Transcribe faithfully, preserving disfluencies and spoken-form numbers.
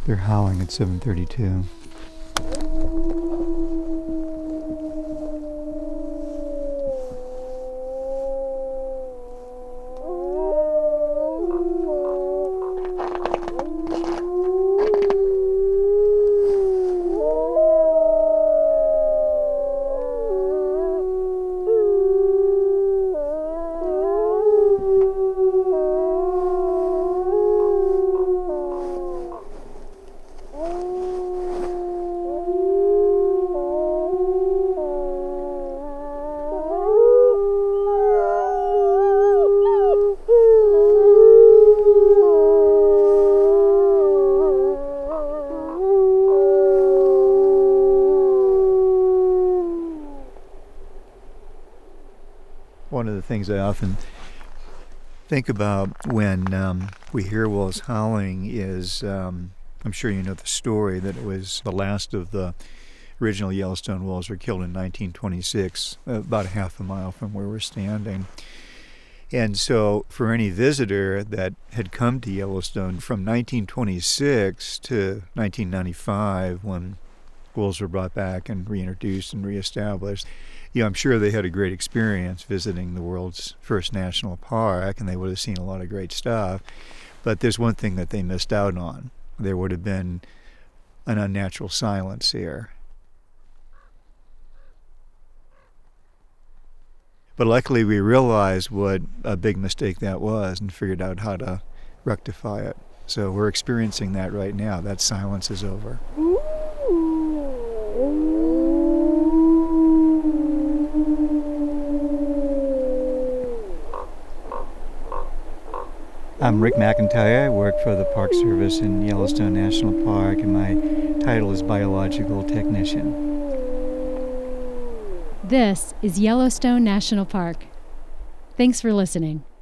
They're howling at seven thirty-two. One of the things I often think about when um, we hear wolves howling is, um, I'm sure you know the story, that it was the last of the original Yellowstone wolves were killed in nineteen twenty-six, about a half a mile from where we're standing. And so for any visitor that had come to Yellowstone from nineteen twenty-six to nineteen ninety-five, when wolves were brought back and reintroduced and reestablished, you know, I'm sure they had a great experience visiting the world's first national park, and they would have seen a lot of great stuff. But there's one thing that they missed out on. There would have been an unnatural silence here. But luckily we realized what a big mistake that was and figured out how to rectify it. So we're experiencing that right now. That silence is over. I'm Rick McIntyre. I work for the Park Service in Yellowstone National Park, and my title is Biological Technician. This is Yellowstone National Park. Thanks for listening.